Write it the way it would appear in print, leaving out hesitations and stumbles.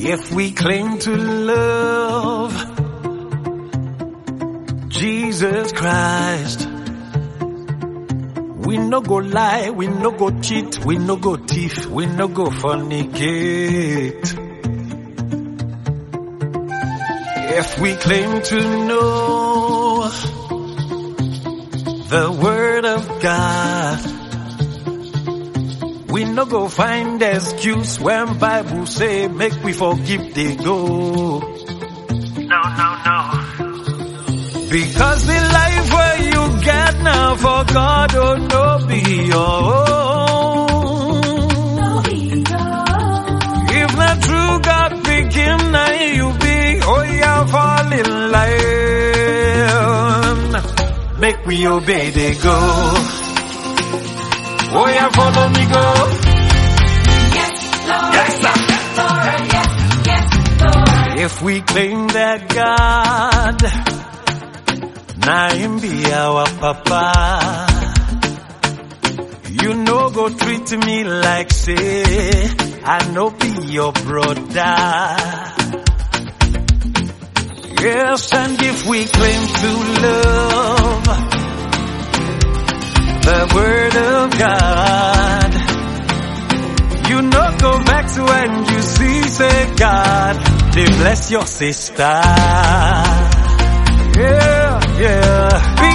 If we claim to love Jesus Christ, we no go lie, we no go cheat, we no go thief, we no go fornicate. If we claim to know the Word of God, we no go find excuse when Bible say make we forgive they go. No. Because the life where you get now for God, oh no be your own. If not true God begin now you be, oh yeah, fall in line. Make we obey they go. Oh yeah, follow me go. Yes, Lord. Yes, sir. Yes, Lord. If we claim that God, now him be our papa, you no go treat me like say I no be your brother. Yes, and if we claim to love the Word of God, you no go back to when you see say God, they bless your sister. Yeah.